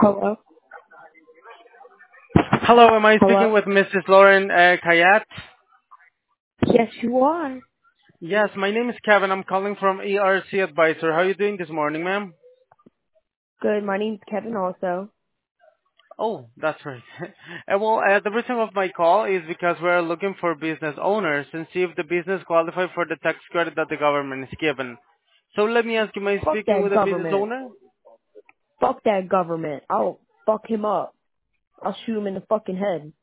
Hello? Hello, am I speaking Hello? with Mrs. Lauren Kayat? Yes, you are. Yes, my name is Kevin. I'm calling from ERC Advisor. How are you doing this morning, ma'am? Good. My name's Kevin also. Oh, that's right. The reason of my call is because we're looking for business owners and see if the business qualify for the tax credit that the government is given. So let me ask you, am I Fuck speaking that with a business government. owner? Fuck that government. I'll fuck him up. I'll shoot him in the fucking head.